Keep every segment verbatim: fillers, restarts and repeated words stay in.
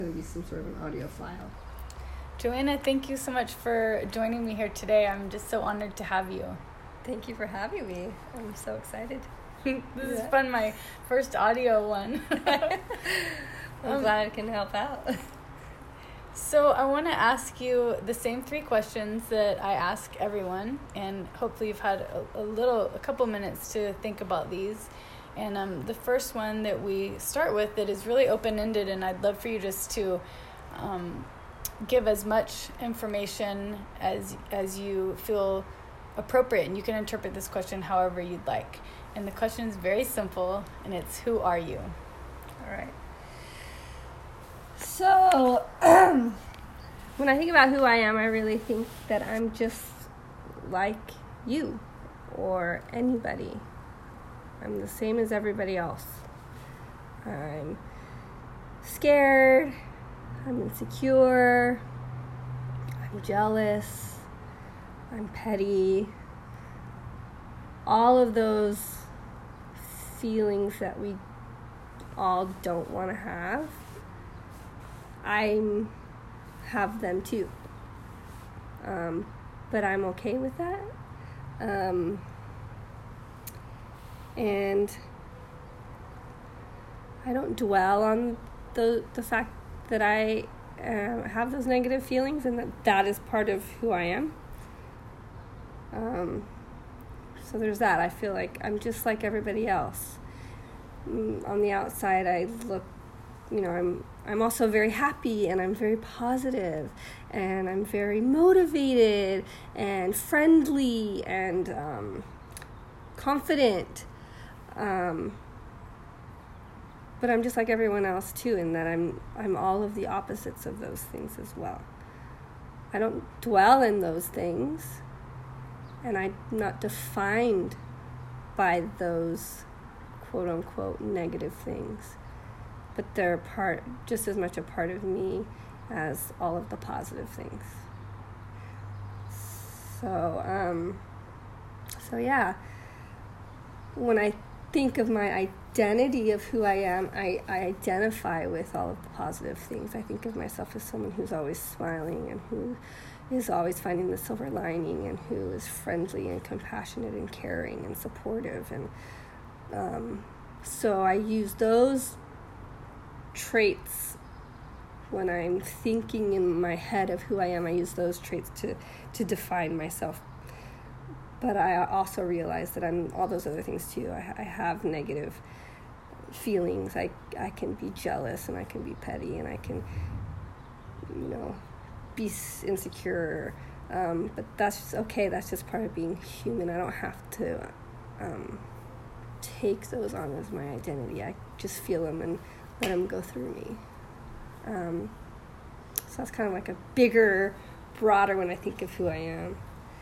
going to be some sort of an audio file. Joanna, thank you so much for joining me here today. I'm just so honored to have you. Thank you for having me. I'm so excited. This yeah. is fun, my first audio one. I'm um, glad I can help out. So I want to ask you the same three questions that I ask everyone, and hopefully you've had a, a little, a couple minutes to think about these. And um, the first one that we start with that is really open-ended, and I'd love for you just to um, give as much information as as you feel appropriate, and you can interpret this question however you'd like. And the question is very simple, and it's, who are you? All right. So, um, when I think about who I am, I really think that I'm just like you or anybody. I'm the same as everybody else. I'm scared, I'm insecure, I'm jealous, I'm petty. All of those feelings that we all don't want to have, I have them too. Um, but I'm okay with that. Um, and I don't dwell on the the fact that I uh, have those negative feelings, and that that is part of who I am. Um, so there's that. I feel like I'm just like everybody else. Mm, on the outside, I look, you know, I'm I'm also very happy, and I'm very positive, and I'm very motivated and friendly and um, confident. Um, but I'm just like everyone else too, in that I'm I'm all of the opposites of those things as well. I don't dwell in those things, and I'm not defined by those quote unquote negative things. But they're part, just as much a part of me as all of the positive things. So, um, so yeah, when I think of my identity of who I am, I, I identify with all of the positive things. I think of myself as someone who's always smiling and who is always finding the silver lining, and who is friendly and compassionate and caring and supportive. And um, so I use those traits when I'm thinking in my head of who I am. I use those traits to, to define myself. But I also realize that I'm all those other things too. I, I have negative feelings. I I can be jealous, and I can be petty, and I can, you know, be insecure. Um, but that's just okay. That's just part of being human. I don't have to um, take those on as my identity. I just feel them and let them go through me. Um, so that's kind of like a bigger, broader when I think of who I am.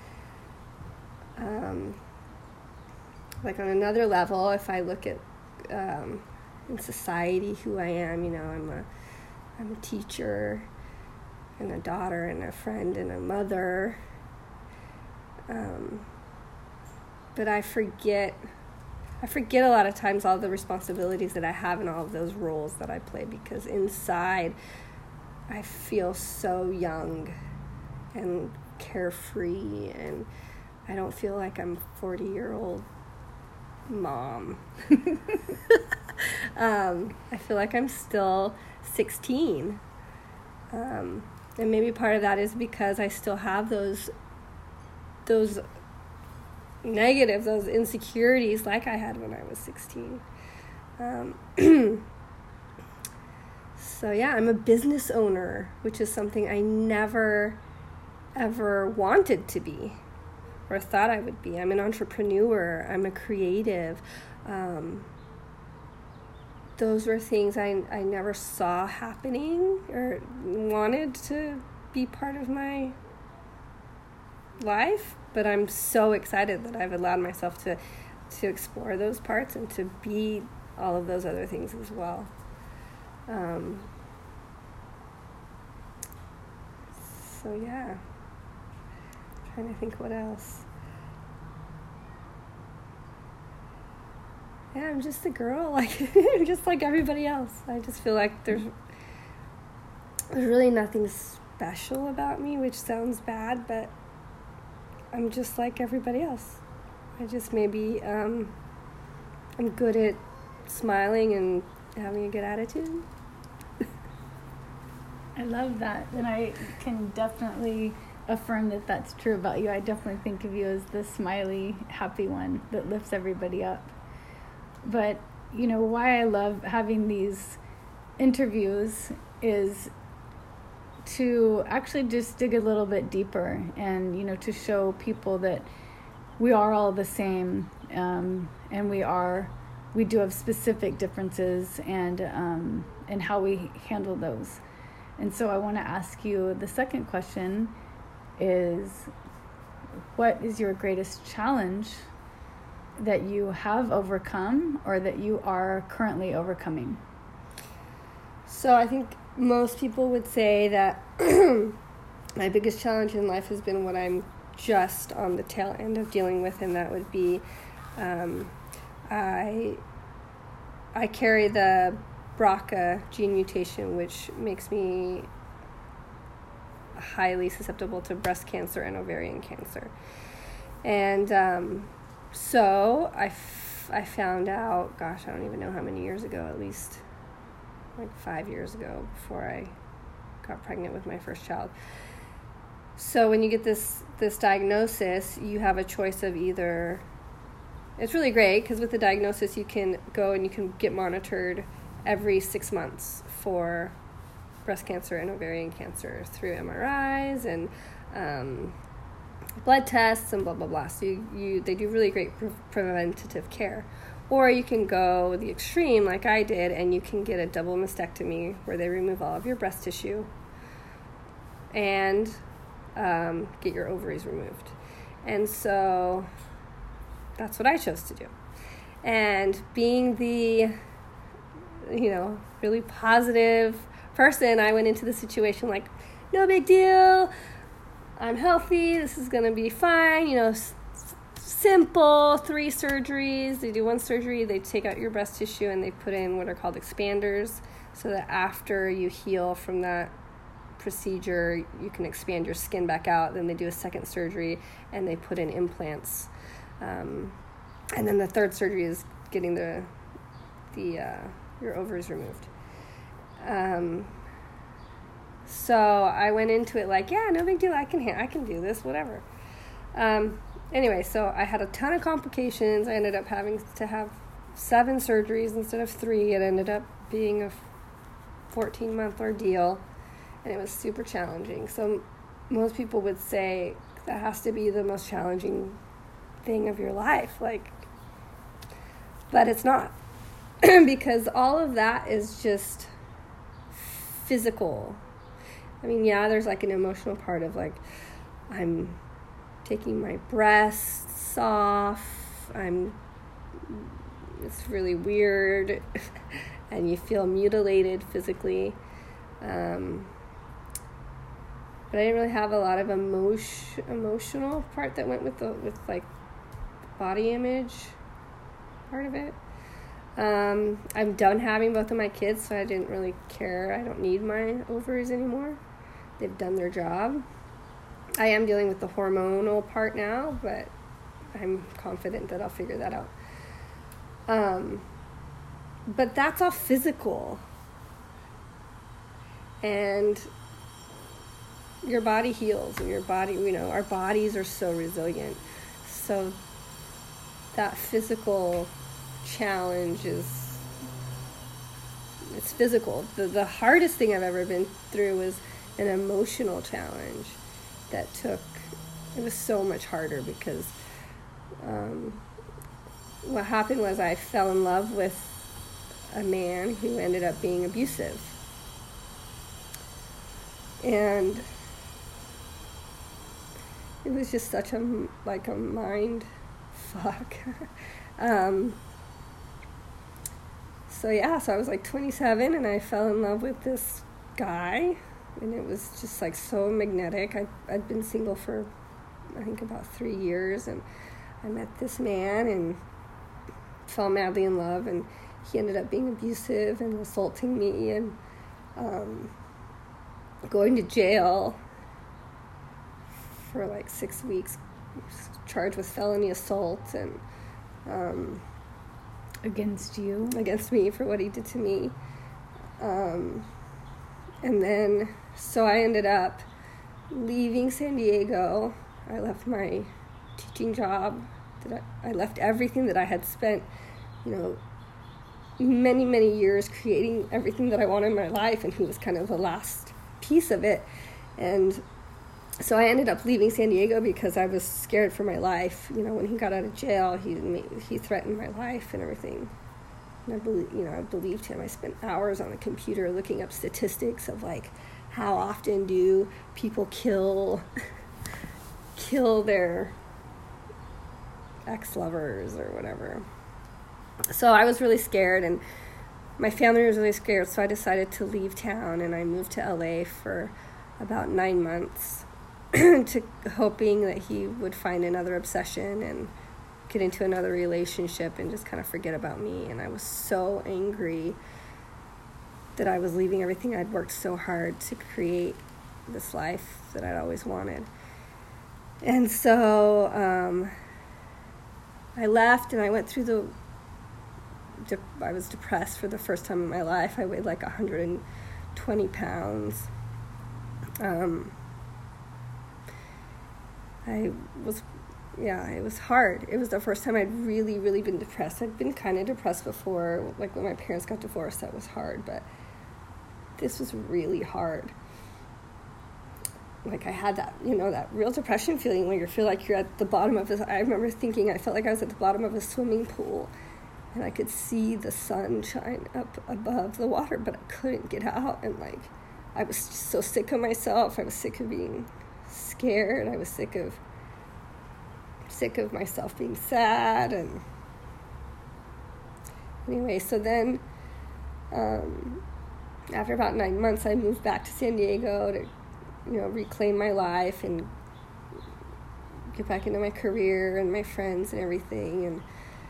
Um, like on another level, if I look at um, in society who I am, you know, I'm a I'm a teacher and a daughter and a friend and a mother. Um, but I forget I forget a lot of times all the responsibilities that I have and all of those roles that I play, because inside I feel so young and carefree, and I don't feel like I'm a forty-year-old mom. um, I feel like I'm still sixteen. Um, and maybe part of that is because I still have those those negative, those insecurities like I had when I was sixteen. Um, so yeah, I'm a business owner, which is something I never, ever wanted to be or thought I would be. I'm an entrepreneur. I'm a creative. Um, those were things I, I never saw happening or wanted to be part of my life. But I'm so excited that I've allowed myself to to explore those parts and to be all of those other things as well. Um, so yeah, I'm trying to think what else. Yeah, I'm just a girl, like just like everybody else. I just feel like there's there's really nothing special about me, which sounds bad, but I'm just like everybody else. I just maybe um, I'm good at smiling and having a good attitude. I love that, and I can definitely affirm that that's true about you. I definitely think of you as the smiley, happy one that lifts everybody up. But, you know, why I love having these interviews is to actually just dig a little bit deeper and, you know, to show people that we are all the same, um, and we are, we do have specific differences and, um, and how we handle those. And so I want to ask you, the second question is, what is your greatest challenge that you have overcome or that you are currently overcoming? So I think most people would say that my biggest challenge in life has been what I'm just on the tail end of dealing with, and that would be um, I I carry the B R C A gene mutation, which makes me highly susceptible to breast cancer and ovarian cancer. And um, so I, f- I found out, gosh, I don't even know how many years ago, at least like five years ago before I got pregnant with my first child. So when you get this, this diagnosis, you have a choice of either, it's really great because with the diagnosis you can go and you can get monitored every six months for breast cancer and ovarian cancer through M R Is and um, blood tests and blah, blah, blah. So you, you they do really great pre- preventative care. Or you can go the extreme like I did and you can get a double mastectomy where they remove all of your breast tissue and um, get your ovaries removed. And so that's what I chose to do. And being the, you know, really positive person, I went into the situation like, no big deal, I'm healthy, this is going to be fine, you know, s- simple, three surgeries. They do one surgery, they take out your breast tissue and they put in what are called expanders so that after you heal from that procedure, you can expand your skin back out. Then they do a second surgery and they put in implants. Um, and then the third surgery is getting the, the, uh, your ovaries removed. Um, so I went into it like, yeah, no big deal. I can, ha- I can do this, whatever. Um, anyway, so I had a ton of complications. I ended up having to have seven surgeries instead of three. It ended up being a fourteen month ordeal and it was super challenging. So most people would say that has to be the most challenging thing of your life. Like, but it's not. Because all of that is just physical. I mean, yeah, there's like an emotional part of like, I'm taking my breasts off, I'm, it's really weird, and you feel mutilated physically. Um, but I didn't really have a lot of emotion, emotional part that went with the, with like body image part of it. Um, I'm done having both of my kids, so I didn't really care. I don't need my ovaries anymore. They've done their job. I am dealing with the hormonal part now, but I'm confident that I'll figure that out. Um, but that's all physical. And your body heals, and your body, you know, our bodies are so resilient. So that physical challenge is, it's physical. The the hardest thing I've ever been through was an emotional challenge that took, it was so much harder because um, what happened was I fell in love with a man who ended up being abusive. And it was just such a, like a mind fuck. um, so yeah, so I was like twenty-seven and I fell in love with this guy, and it was just like so magnetic. I, I'd been single for I think about three years, and I met this man and fell madly in love, and he ended up being abusive and assaulting me, and um, going to jail for like six weeks, charged with felony assault and um, against you, against me for what he did to me. Um, and then, so I ended up leaving San Diego. I left my teaching job. That I, I left everything that I had spent, you know, many, many years creating everything that I wanted in my life, and he was kind of the last piece of it. And so I ended up leaving San Diego because I was scared for my life. You know, when he got out of jail, he he threatened my life and everything. And I believe, you know, I believed him. I spent hours on the computer looking up statistics of like how often do people kill kill their ex-lovers or whatever. So I was really scared, and my family was really scared. So I decided to leave town, and I moved to L A for about nine months. to hoping that he would find another obsession and get into another relationship and just kind of forget about me. And I was so angry that I was leaving everything I'd worked so hard to create, this life that I'd always wanted. And so um, I left, and I went through the de- I was depressed for the first time in my life. I weighed like one hundred twenty pounds. Um I was, yeah, it was hard. It was the first time I'd really, really been depressed. I'd been kind of depressed before, like when my parents got divorced, that was hard, but this was really hard. Like I had that, you know, that real depression feeling where you feel like you're at the bottom of this. I remember thinking I felt like I was at the bottom of a swimming pool, and I could see the sun shine up above the water, but I couldn't get out. And like, I was so sick of myself. I was sick of being scared. I was sick of sick of myself being sad. And anyway, so then um, after about nine months, I moved back to San Diego to, you know, reclaim my life and get back into my career and my friends and everything. And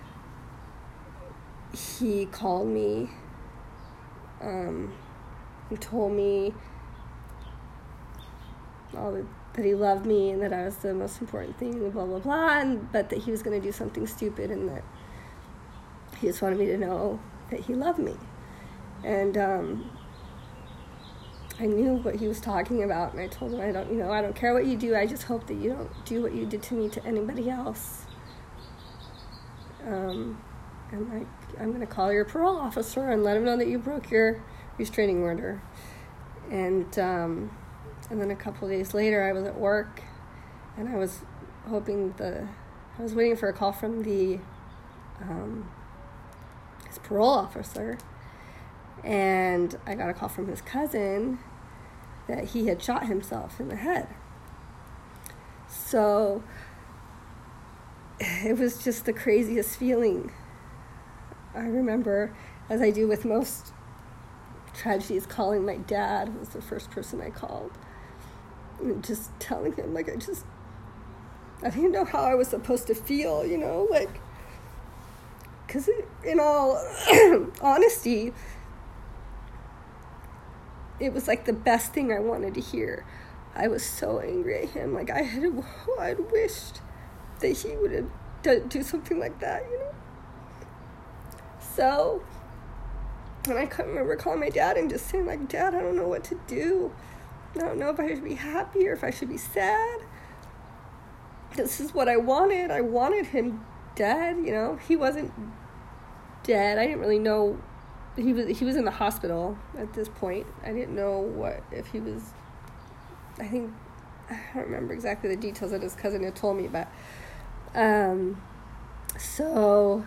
he called me um, and told me all the that he loved me and that I was the most important thing, blah, blah, blah, and, but that he was going to do something stupid, and that he just wanted me to know that he loved me. And um, I knew what he was talking about, and I told him, I don't, you know, I don't care what you do, I just hope that you don't do what you did to me to anybody else. Um, and like, I'm going to call your parole officer and let him know that you broke your restraining order. And, um... And then a couple of days later, I was at work, and I was hoping the, I was waiting for a call from the, um, his parole officer, and I got a call from his cousin that he had shot himself in the head. So it was just the craziest feeling. I remember, as I do with most tragedies, calling my dad. He was the first person I called. And just telling him, like, I just, I didn't know how I was supposed to feel, you know, like, because in all honesty, it was like the best thing I wanted to hear. I was so angry at him. Like, I had, I'd wished that he would have done, do something like that, you know. So, and I couldn't remember calling my dad and just saying, like, Dad, I don't know what to do. I don't know if I should be happy or if I should be sad. This is what I wanted. I wanted him dead, you know. He wasn't dead. I didn't really know. He was he was in the hospital at this point. I didn't know what, if he was, I think, I don't remember exactly the details that his cousin had told me, but, um, so,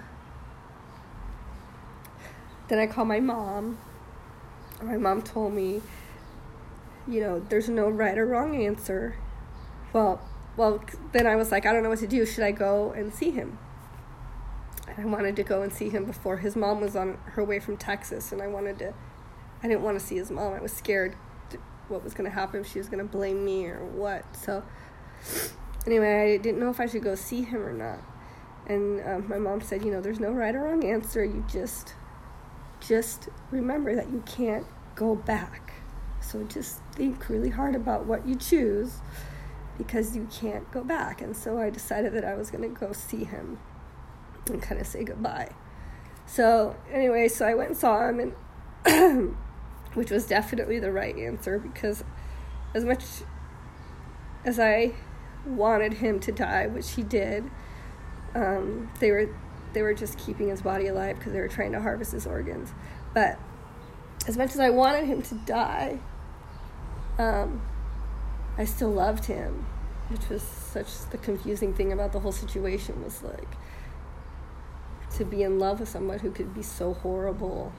then I called my mom. My mom told me, you know, there's no right or wrong answer. Well, well, then I was like, I don't know what to do. Should I go and see him? And I wanted to go and see him before his mom was on her way from Texas, and I wanted to, I didn't want to see his mom. I was scared what was going to happen, if she was going to blame me or what. So anyway, I didn't know if I should go see him or not. And um, my mom said, you know, there's no right or wrong answer. You just, just remember that you can't go back. So just think really hard about what you choose because you can't go back. And so I decided that I was going to go see him and kind of say goodbye. So anyway, so I went and saw him, and which was definitely the right answer, because as much as I wanted him to die, which he did, um, they were they were just keeping his body alive because they were trying to harvest his organs. But as much as I wanted him to die, um, I still loved him, which was such the confusing thing about the whole situation, was like to be in love with someone who could be so horrible.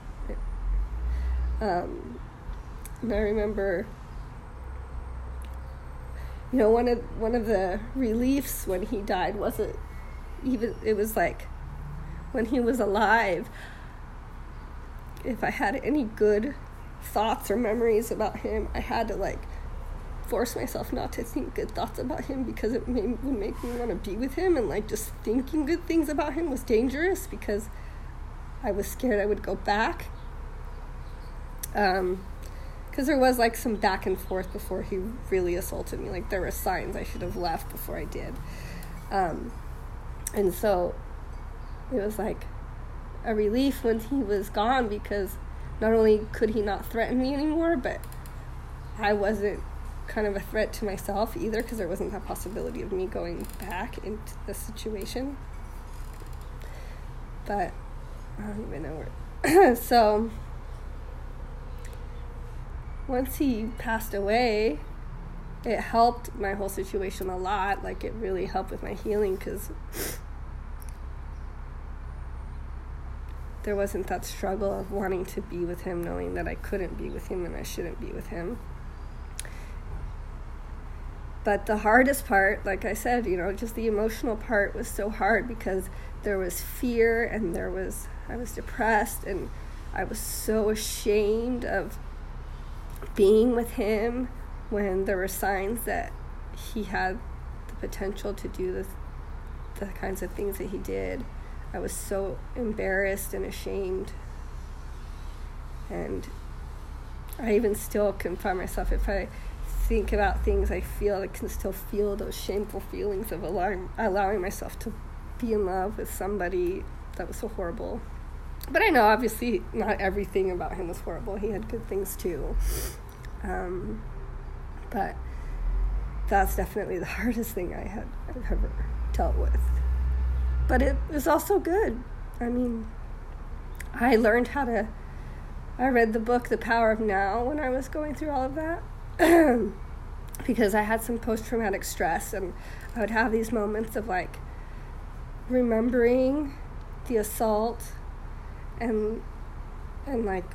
Um, and I remember, you know, one of one of the reliefs when he died wasn't even, it was like when he was alive, if I had any good thoughts or memories about him, I had to like force myself not to think good thoughts about him, because it made, would make me want to be with him, and like just thinking good things about him was dangerous because I was scared I would go back. Um, because there was like some back and forth before he really assaulted me. Like there were signs I should have left before I did. Um, and so it was like a relief when he was gone, because not only could he not threaten me anymore, but I wasn't kind of a threat to myself either, because there wasn't that possibility of me going back into the situation. But I don't even know where. So once he passed away, it helped my whole situation a lot. Like it really helped with my healing, because there wasn't that struggle of wanting to be with him, knowing that I couldn't be with him and I shouldn't be with him. But the hardest part, like I said, you know, just the emotional part was so hard, because there was fear, and there was, I was depressed, and I was so ashamed of being with him when there were signs that he had the potential to do the, the kinds of things that he did. I was so embarrassed and ashamed. And I even still can find myself, if I think about things, I feel I can still feel those shameful feelings of allowing, allowing myself to be in love with somebody that was so horrible. But I know obviously not everything about him was horrible. He had good things too. Um, but that's definitely the hardest thing I had I've ever dealt with. But it was also good. I mean, I learned how to, I read the book The Power of Now when I was going through all of that. Because I had some post-traumatic stress, and I would have these moments of like remembering the assault, and and like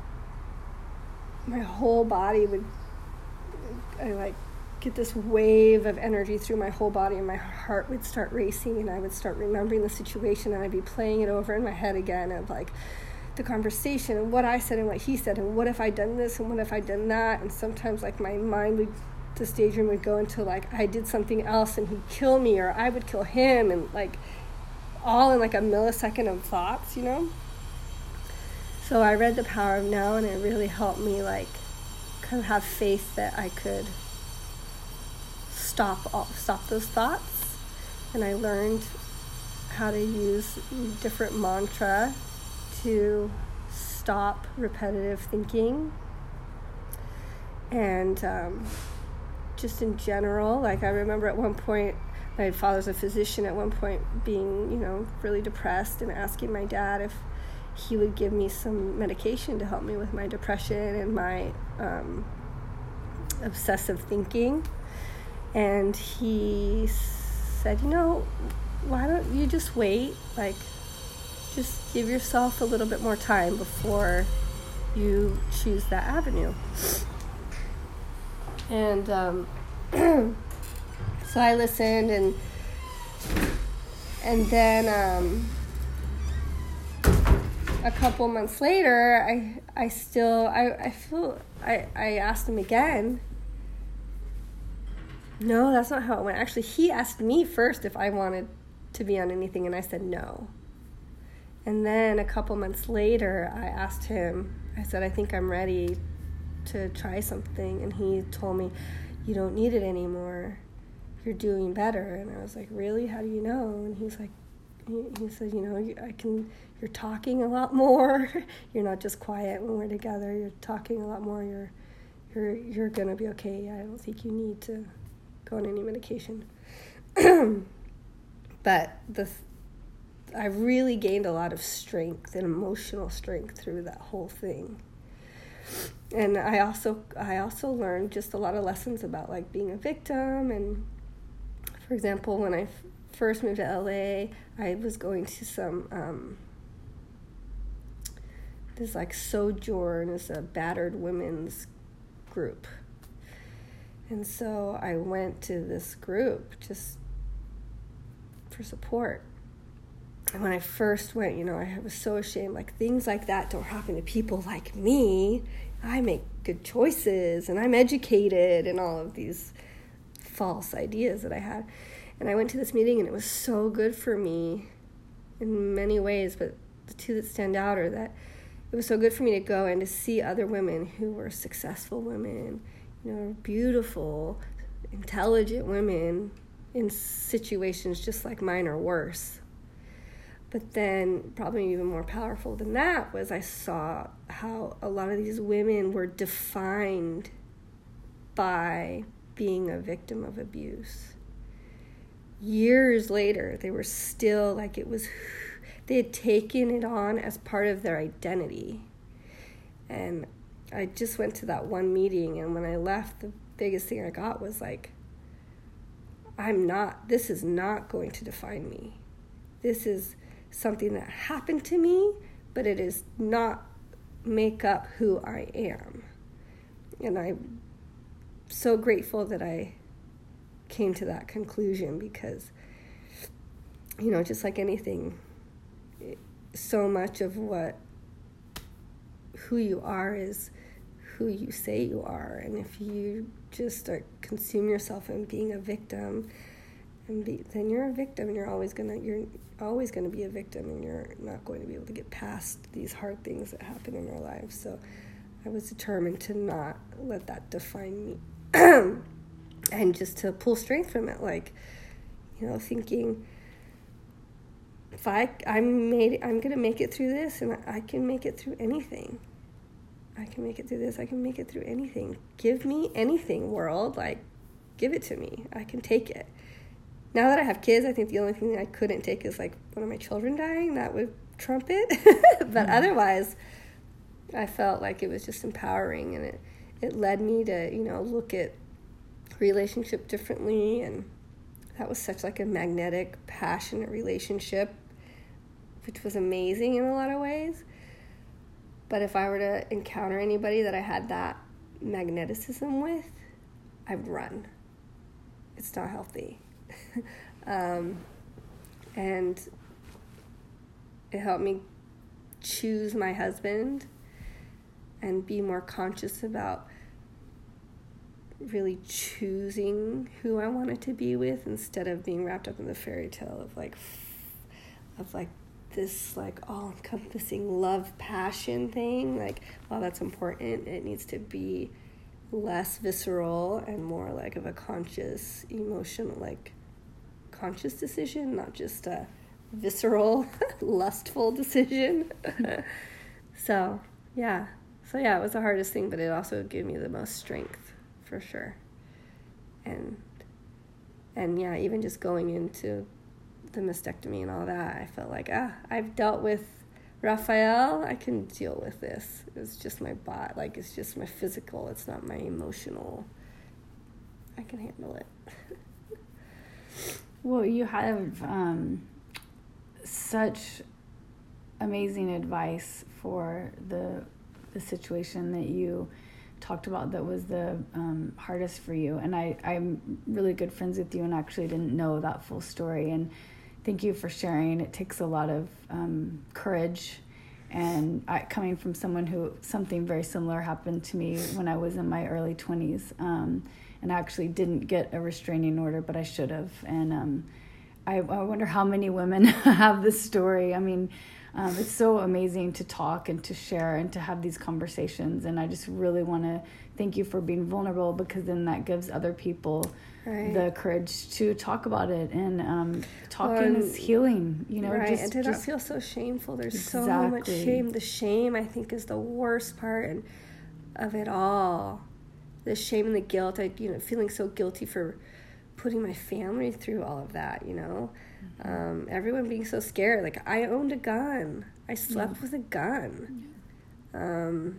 my whole body would, I like get this wave of energy through my whole body, and my heart would start racing, and I would start remembering the situation, and I'd be playing it over in my head again of like the conversation and what I said and what he said, and what if I'd done this and what if I'd done that. And sometimes like my mind would, the daydream would go into like I did something else and he'd kill me, or I would kill him, and like all in like a millisecond of thoughts, you know. So I read The Power of Now, and it really helped me like kind of have faith that I could stop all, stop those thoughts. And I learned how to use different mantra to stop repetitive thinking. And um, just in general, like I remember at one point, my father's a physician, at one point being, you know, really depressed and asking my dad if he would give me some medication to help me with my depression and my um, obsessive thinking. And he said, you know, why don't you just wait, like just give yourself a little bit more time before you choose that avenue. And um, so I listened, and and then um, a couple months later, I I still I, I feel I, I asked him again. No, that's not how it went. Actually, he asked me first if I wanted to be on anything, and I said no. And then a couple months later, I asked him, I said, I think I'm ready to try something, and he told me, you don't need it anymore, you're doing better. And I was like, really? How do you know? And he's like, he, he said, you know, I can, you're talking a lot more. You're not just quiet when we're together. You're talking a lot more. You're, you're, you're going to be okay. I don't think you need to go on any medication. But the, I really gained a lot of strength and emotional strength through that whole thing. And I also, I also learned just a lot of lessons about like being a victim. And for example, when I first moved to L A, I was going to some, um, this like Sojourn is a battered women's group. And so I went to this group just for support. And when I first went, you know, I was so ashamed, like things like that don't happen to people like me. I make good choices and I'm educated and all of these false ideas that I had. And I went to this meeting and it was so good for me in many ways, but the two that stand out are that it was so good for me to go and to see other women who were successful women, you know, beautiful, intelligent women in situations just like mine or worse. But then probably even more powerful than that was I saw how a lot of these women were defined by being a victim of abuse. Years later, they were still like it was, they had taken it on as part of their identity. And I just went to that one meeting, and when I left, the biggest thing I got was like, I'm not, this is not going to define me. This is something that happened to me, but it is not make up who I am. And I'm so grateful that I came to that conclusion because, you know, just like anything, so much of what, who you are is who you say you are. And if you just start consume yourself in being a victim, and be, then you're a victim, and you're always gonna you're always gonna be a victim, and you're not going to be able to get past these hard things that happen in our lives. So I was determined to not let that define me, and just to pull strength from it. Like, you know, thinking if I I'm made I'm gonna make it through this, and I can make it through anything. I can make it through this. I can make it through anything. Give me anything, world. Like, give it to me. I can take it. Now that I have kids, I think the only thing I couldn't take is, like, one of my children dying. That would trump it. But mm-hmm. Otherwise, I felt like it was just empowering. And it, it led me to, you know, look at relationship differently. And that was such, like, a magnetic, passionate relationship, which was amazing in a lot of ways. But if I were to encounter anybody that I had that magneticism with, I'd run. It's not healthy. um, and it helped me choose my husband and be more conscious about really choosing who I wanted to be with instead of being wrapped up in the fairy tale of like, of like, this like all-encompassing love passion thing. Like, while that's important, it needs to be less visceral and more like of a conscious emotional, like conscious decision, not just a visceral lustful decision. so yeah so yeah it was the hardest thing, but it also gave me the most strength for sure. And and yeah even just going into the mastectomy and all that, I felt like, ah, I've dealt with Raphael, I can deal with this. It's just my body, like, it's just my physical, it's not my emotional. I can handle it. Well, you have um, such amazing advice for the the situation that you talked about that was the um, hardest for you. And I, I'm really good friends with you and actually didn't know that full story. And thank you for sharing. It takes a lot of um, courage. And I, coming from someone who, something very similar happened to me when I was in my early twenties. Um, and I actually didn't get a restraining order, but I should have. And um, I, I wonder how many women have this story. I mean, um, it's so amazing to talk and to share and to have these conversations. And I just really want to thank you for being vulnerable, because then that gives other people right. the courage to talk about it. And um, talking well, is healing, you know. Right, just, and to just, not feel so shameful. There's exactly. so much shame. The shame, I think, is the worst part and of it all. The shame and the guilt. I, you know, feeling so guilty for putting my family through all of that, you know. Mm-hmm. Um, everyone being so scared. Like, I owned a gun. I slept yeah. with a gun. Yeah. Um.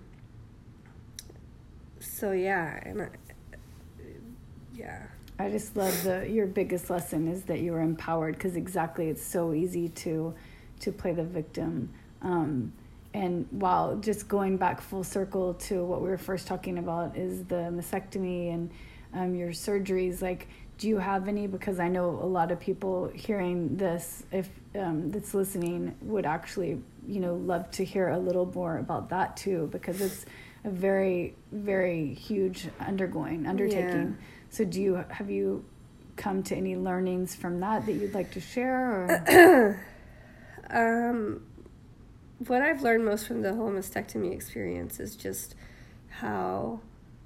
So, yeah. And I, yeah. I just love the, your biggest lesson is that you were empowered, because exactly, it's so easy to, to play the victim. Um, and while just going back full circle to what we were first talking about is the mastectomy and um, your surgeries, like, do you have any? Because I know a lot of people hearing this, if um, that's listening, would actually, you know, love to hear a little more about that too, because it's a very, very huge undergoing, undertaking. Yeah. So do you, have you come to any learnings from that that you'd like to share? Or? um, what I've learned most from the whole mastectomy experience is just how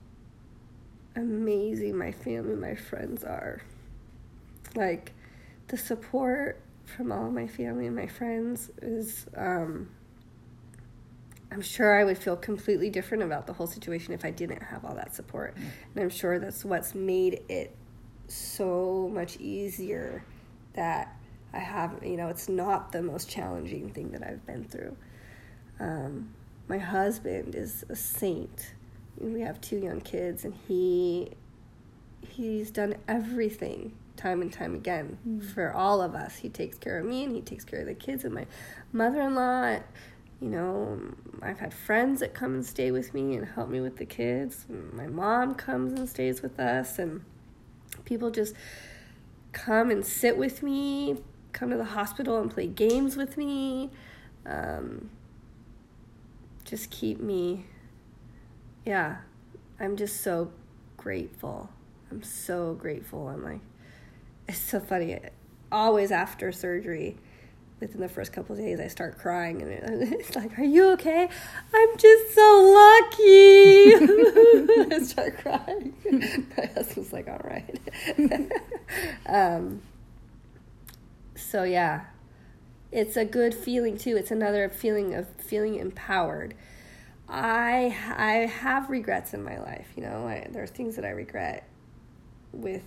amazing my family, my friends are. Like, the support from all my family and my friends is, um, I'm sure I would feel completely different about the whole situation if I didn't have all that support. Mm. And I'm sure that's what's made it so much easier that I have, you know, it's not the most challenging thing that I've been through. Um, my husband is a saint. We have two young kids, and he he's done everything time and time again mm. for all of us. He takes care of me, and he takes care of the kids, and my mother-in-law. You know, I've had friends that come and stay with me and help me with the kids. My mom comes and stays with us, and people just come and sit with me, come to the hospital and play games with me, um, just keep me, yeah, I'm just so grateful. I'm so grateful. I'm like, it's so funny. Always after surgery, within the first couple of days, I start crying, and it's like, are you okay? I'm just so lucky. I start crying. My husband's like, all right. um, so, yeah, it's a good feeling, too. It's another feeling of feeling empowered. I I have regrets in my life, you know. I, there are things that I regret with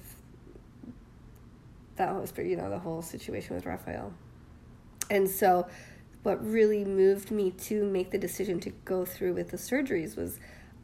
that whole, you know, the whole situation with Raphael. And so what really moved me to make the decision to go through with the surgeries was,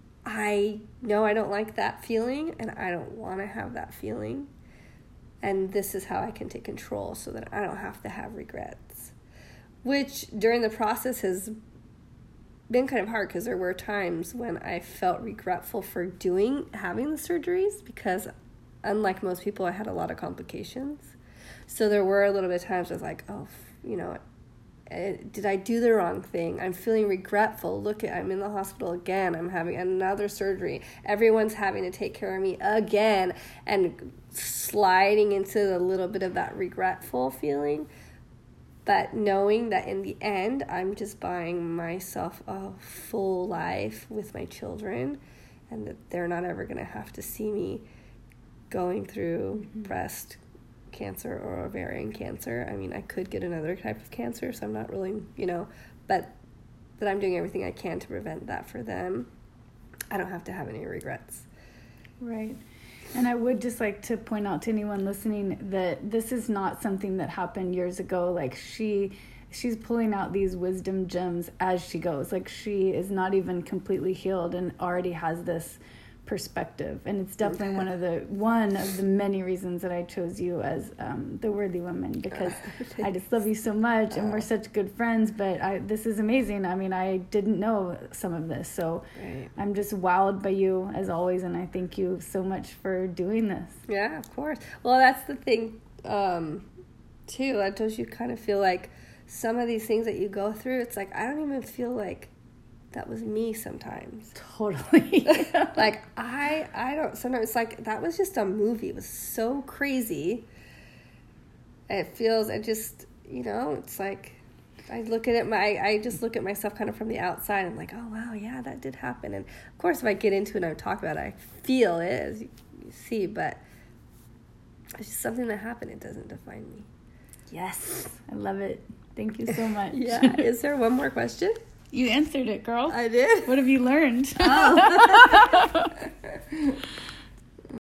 I know I don't like that feeling, and I don't want to have that feeling. And this is how I can take control so that I don't have to have regrets. Which during the process has been kind of hard, because there were times when I felt regretful for doing, having the surgeries, because unlike most people, I had a lot of complications. So there were a little bit of times I was like, oh, you know, did I do the wrong thing? I'm feeling regretful. Look, at I'm in the hospital again. I'm having another surgery. Everyone's having to take care of me again, and sliding into a little bit of that regretful feeling. But knowing that in the end, I'm just buying myself a full life with my children, and that they're not ever going to have to see me going through mm-hmm. breast cancer or ovarian cancer. I mean, I could get another type of cancer, so I'm not really, you know, but that I'm doing everything I can to prevent that for them. I don't have to have any regrets. Right. And I would just like to point out to anyone listening that this is not something that happened years ago. Like, she she's pulling out these wisdom gems as she goes. Like, she is not even completely healed and already has this perspective. And it's definitely one of the one of the many reasons that I chose you as um, the Worthy Woman, because I just love you so much, and we're such good friends. But I, this is amazing. I mean, I didn't know some of this, so right. I'm just wowed by you as always, and I thank you so much for doing this. Yeah, of course. Well, that's the thing um, too. I told you, kind of feel like some of these things that you go through, it's like I don't even feel like that was me sometimes. Totally. Like, I I don't, sometimes it's like, that was just a movie. It was so crazy. It feels, it just, you know, it's like, I look at it, my, I just look at myself kind of from the outside. And I'm like, oh, wow, yeah, that did happen. And, of course, if I get into it and I talk about it, I feel it, as you, you see. But it's just something that happened. It doesn't define me. Yes. I love it. Thank you so much. Yeah. Is there one more question? You answered it, girl. I did? What have you learned? Oh.